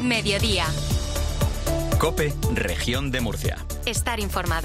Mediodía. COPE, Región de Murcia. Estar informado.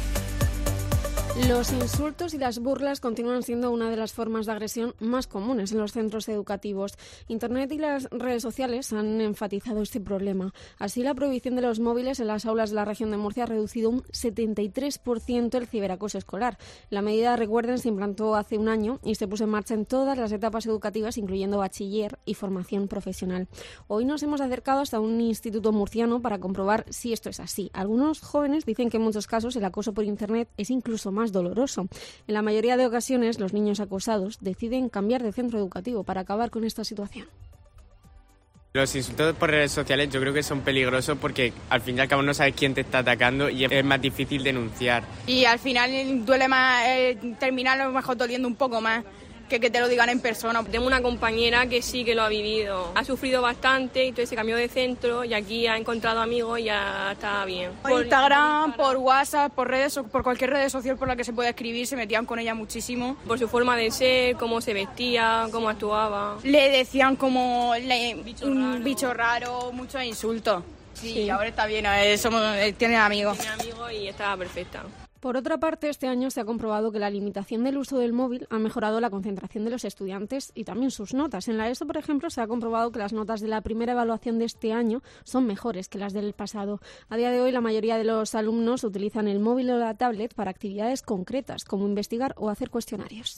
Los insultos y las burlas continúan siendo una de las formas de agresión más comunes en los centros educativos. Internet y las redes sociales han enfatizado este problema. Así, la prohibición de los móviles en las aulas de la región de Murcia ha reducido un 73% el ciberacoso escolar. La medida, recuerden, se implantó hace un año y se puso en marcha en todas las etapas educativas, incluyendo bachiller y formación profesional. Hoy nos hemos acercado hasta un instituto murciano para comprobar si esto es así. Algunos jóvenes dicen que en muchos casos el acoso por Internet es incluso más doloroso. En la mayoría de ocasiones, los niños acosados deciden cambiar de centro educativo para acabar con esta situación. Los insultos por redes sociales yo creo que son peligrosos porque al fin y al cabo no sabes quién te está atacando y es más difícil denunciar. Y al final duele más, terminar a lo mejor doliendo un poco más que te lo digan en persona. Tengo una compañera que sí que lo ha vivido. Ha sufrido bastante y entonces se cambió de centro y aquí ha encontrado amigos y ya está bien. Por Instagram, por WhatsApp, por cualquier red social por la que se pueda escribir, se metían con ella muchísimo. Por su forma de ser, cómo se vestía, cómo actuaba. Le decían como bicho raro, muchos insultos. Sí, ahora está bien, tiene amigos. Tiene amigos y está perfecta. Por otra parte, este año se ha comprobado que la limitación del uso del móvil ha mejorado la concentración de los estudiantes y también sus notas. En la ESO, por ejemplo, se ha comprobado que las notas de la primera evaluación de este año son mejores que las del pasado. A día de hoy, la mayoría de los alumnos utilizan el móvil o la tablet para actividades concretas, como investigar o hacer cuestionarios.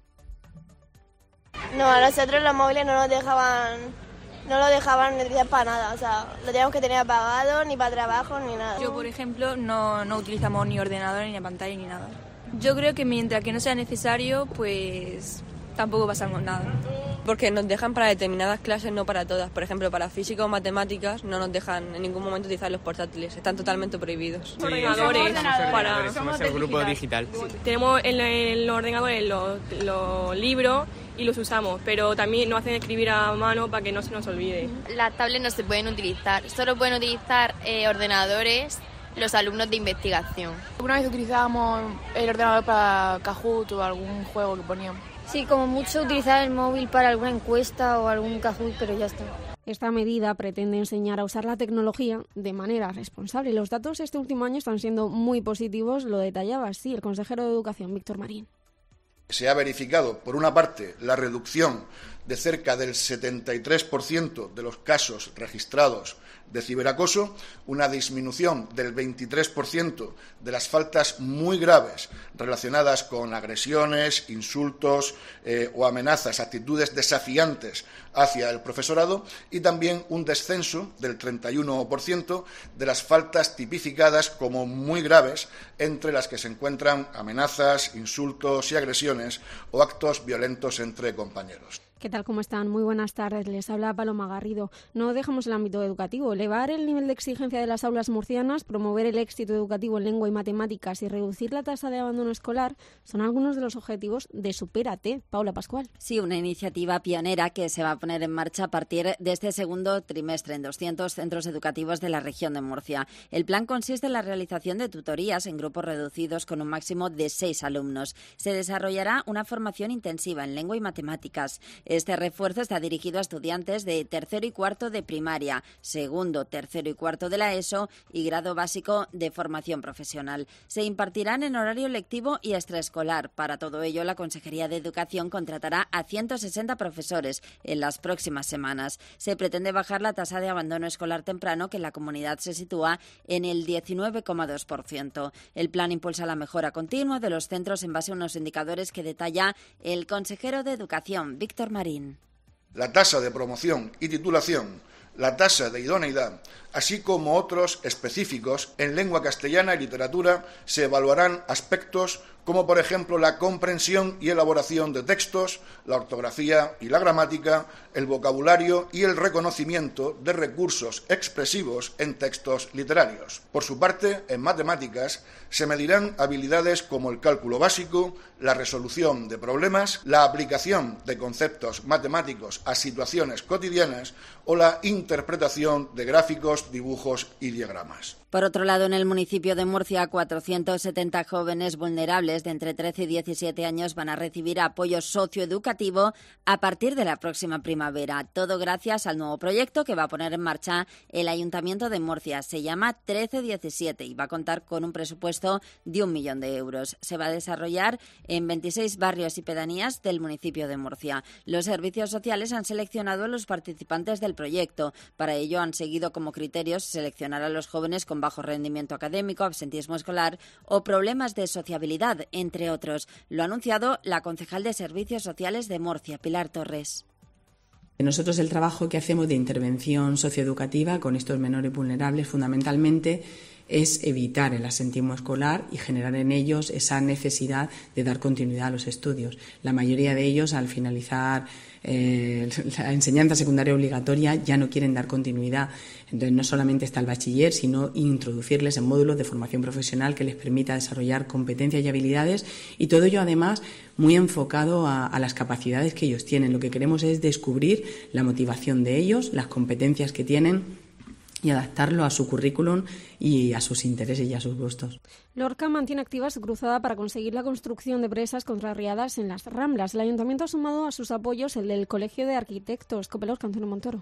No, a nosotros los móviles no lo dejaban para nada, o sea, lo teníamos que tener apagado, ni para trabajo, ni nada. Yo, por ejemplo, no utilizamos ni ordenador, ni pantalla, ni nada. Yo creo que mientras que no sea necesario, pues tampoco pasamos nada. Porque nos dejan para determinadas clases, no para todas. Por ejemplo, para física o matemáticas no nos dejan en ningún momento utilizar los portátiles, están totalmente prohibidos. Sí, ordenadores, somos el grupo digital. Tenemos en los ordenadores los libros y los usamos, pero también nos hacen escribir a mano para que no se nos olvide. Las tablets no se pueden utilizar, solo pueden utilizar ordenadores los alumnos de investigación. Alguna vez utilizábamos el ordenador para Kahoot o algún juego que poníamos. Sí, como mucho utilizar el móvil para alguna encuesta o algún Kahoot, pero ya está. Esta medida pretende enseñar a usar la tecnología de manera responsable. Los datos este último año están siendo muy positivos, lo detallaba así el consejero de Educación, Víctor Marín. Se ha verificado, por una parte, la reducción de cerca del 73% de los casos registrados de ciberacoso, una disminución del 23% de las faltas muy graves relacionadas con agresiones, insultos o amenazas, actitudes desafiantes hacia el profesorado y también un descenso del 31% de las faltas tipificadas como muy graves, entre las que se encuentran amenazas, insultos y agresiones o actos violentos entre compañeros. ¿Qué tal? ¿Cómo están? Muy buenas tardes. Les habla Paloma Garrido. No dejamos el ámbito educativo. Elevar el nivel de exigencia de las aulas murcianas, promover el éxito educativo en lengua y matemáticas y reducir la tasa de abandono escolar son algunos de los objetivos de Supérate. Paula Pascual. Sí, una iniciativa pionera que se va a poner en marcha a partir de este segundo trimestre en 200 centros educativos de la región de Murcia. El plan consiste en la realización de tutorías en grupos reducidos con un máximo de 6 alumnos. Se desarrollará una formación intensiva en lengua y matemáticas. Este refuerzo está dirigido a estudiantes de tercero y cuarto de primaria, segundo, tercero y cuarto de la ESO y grado básico de formación profesional. Se impartirán en horario lectivo y extraescolar. Para todo ello, la Consejería de Educación contratará a 160 profesores en las próximas semanas. Se pretende bajar la tasa de abandono escolar temprano, que en la comunidad se sitúa en el 19,2%. El plan impulsa la mejora continua de los centros en base a unos indicadores que detalla el consejero de Educación, Víctor Marín. La tasa de promoción y titulación, la tasa de idoneidad, así como otros específicos en lengua castellana y literatura, se evaluarán aspectos como, por ejemplo, la comprensión y elaboración de textos, la ortografía y la gramática, el vocabulario y el reconocimiento de recursos expresivos en textos literarios. Por su parte, en matemáticas, se medirán habilidades como el cálculo básico, la resolución de problemas, la aplicación de conceptos matemáticos a situaciones cotidianas o la interpretación de gráficos, dibujos y diagramas. Por otro lado, en el municipio de Murcia, 470 jóvenes vulnerables de entre 13 y 17 años van a recibir apoyo socioeducativo a partir de la próxima primavera. Todo gracias al nuevo proyecto que va a poner en marcha el Ayuntamiento de Murcia. Se llama 1317 y va a contar con un presupuesto de 1 millón de euros. Se va a desarrollar en 26 barrios y pedanías del municipio de Murcia. Los servicios sociales han seleccionado a los participantes del proyecto. Para ello han seguido como criterios seleccionar a los jóvenes con bajo rendimiento académico, absentismo escolar o problemas de sociabilidad, entre otros. Lo ha anunciado la concejal de Servicios Sociales de Murcia, Pilar Torres. Nosotros el trabajo que hacemos de intervención socioeducativa con estos menores vulnerables fundamentalmente es evitar el absentismo escolar y generar en ellos esa necesidad de dar continuidad a los estudios. La mayoría de ellos, al finalizar la enseñanza secundaria obligatoria, ya no quieren dar continuidad. Entonces, no solamente está el bachiller, sino introducirles en módulos de formación profesional que les permita desarrollar competencias y habilidades, y todo ello, además, muy enfocado a las capacidades que ellos tienen. Lo que queremos es descubrir la motivación de ellos, las competencias que tienen, y adaptarlo a su currículum y a sus intereses y a sus gustos. Lorca mantiene activa su cruzada para conseguir la construcción de presas contrarriadas en las Ramblas. El Ayuntamiento ha sumado a sus apoyos el del Colegio de Arquitectos. COPE Lorca, Antonio Montoro.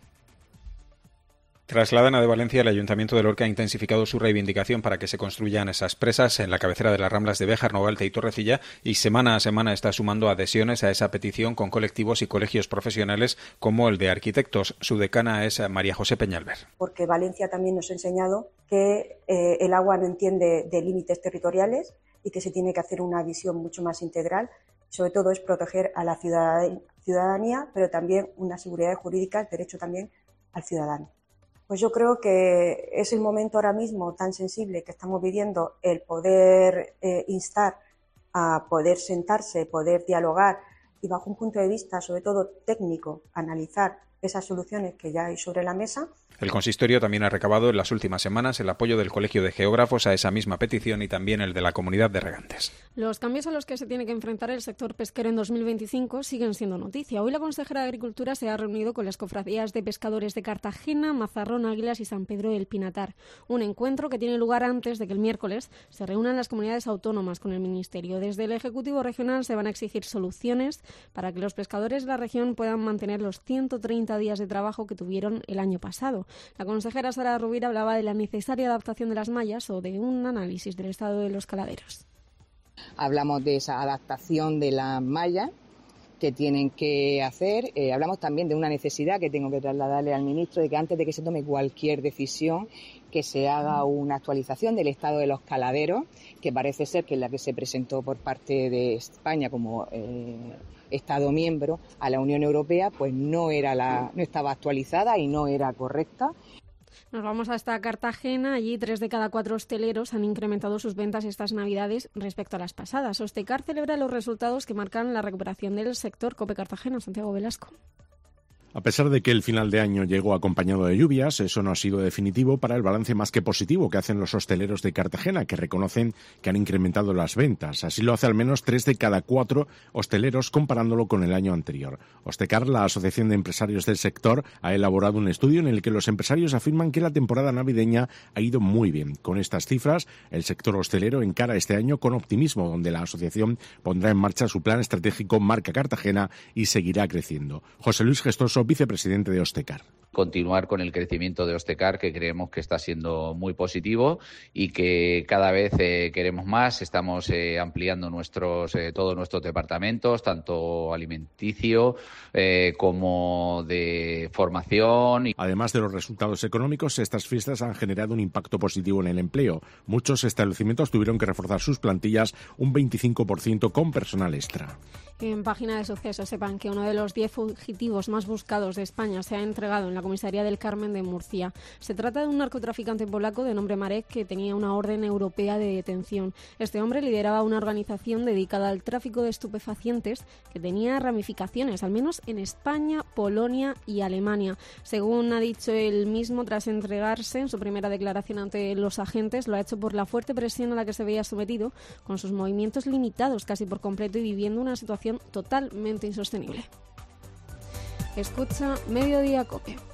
Tras la Dana de Valencia, el Ayuntamiento de Lorca ha intensificado su reivindicación para que se construyan esas presas en la cabecera de las Ramblas de Béjar, Novalte y Torrecilla, y semana a semana está sumando adhesiones a esa petición con colectivos y colegios profesionales como el de arquitectos. Su decana es María José Peñalver. Porque Valencia también nos ha enseñado que el agua no entiende de límites territoriales y que se tiene que hacer una visión mucho más integral. Sobre todo es proteger a la ciudadanía, pero también una seguridad jurídica, el derecho también al ciudadano. Pues yo creo que es el momento ahora mismo tan sensible que estamos viviendo, el poder instar a poder sentarse, poder dialogar y bajo un punto de vista sobre todo técnico analizar esas soluciones que ya hay sobre la mesa. El consistorio también ha recabado en las últimas semanas el apoyo del Colegio de Geógrafos a esa misma petición y también el de la Comunidad de Regantes. Los cambios a los que se tiene que enfrentar el sector pesquero en 2025 siguen siendo noticia. Hoy la consejera de Agricultura se ha reunido con las cofradías de pescadores de Cartagena, Mazarrón, Águilas y San Pedro del Pinatar. Un encuentro que tiene lugar antes de que el miércoles se reúnan las comunidades autónomas con el Ministerio. Desde el Ejecutivo Regional se van a exigir soluciones para que los pescadores de la región puedan mantener los 130 días de trabajo que tuvieron el año pasado. La consejera Sara Rubira hablaba de la necesaria adaptación de las mallas o de un análisis del estado de los caladeros. Hablamos de esa adaptación de las mallas que tienen que hacer. Hablamos también de una necesidad que tengo que trasladarle al ministro de que antes de que se tome cualquier decisión que se haga una actualización del estado de los caladeros, que parece ser que es la que se presentó por parte de España como Estado miembro a la Unión Europea, pues no estaba actualizada y no era correcta. Nos vamos hasta Cartagena. Allí 3 de cada 4 hosteleros han incrementado sus ventas estas Navidades respecto a las pasadas. Ostecar celebra los resultados que marcan la recuperación del sector. COPE Cartagena, Santiago Velasco. A pesar de que el final de año llegó acompañado de lluvias, eso no ha sido definitivo para el balance más que positivo que hacen los hosteleros de Cartagena, que reconocen que han incrementado las ventas. Así lo hace al menos 3 de cada 4 hosteleros comparándolo con el año anterior. Ostecar, la Asociación de Empresarios del Sector, ha elaborado un estudio en el que los empresarios afirman que la temporada navideña ha ido muy bien. Con estas cifras, el sector hostelero encara este año con optimismo, donde la asociación pondrá en marcha su plan estratégico Marca Cartagena y seguirá creciendo. José Luis Gestoso, vicepresidente de Ostecar. Continuar con el crecimiento de Ostecar, que creemos que está siendo muy positivo y que cada vez queremos más. Estamos ampliando todos nuestros departamentos, tanto alimenticio como de formación. Además de los resultados económicos, estas fiestas han generado un impacto positivo en el empleo. Muchos establecimientos tuvieron que reforzar sus plantillas un 25% con personal extra. En página de sucesos, sepan que uno de los 10 fugitivos más buscados de España se ha entregado en la comisaría del Carmen de Murcia. Se trata de un narcotraficante polaco de nombre Marek que tenía una orden europea de detención. Este hombre lideraba una organización dedicada al tráfico de estupefacientes que tenía ramificaciones, al menos en España, Polonia y Alemania. Según ha dicho él mismo, tras entregarse en su primera declaración ante los agentes, lo ha hecho por la fuerte presión a la que se veía sometido, con sus movimientos limitados casi por completo y viviendo una situación totalmente insostenible. Escucha Mediodía COPE.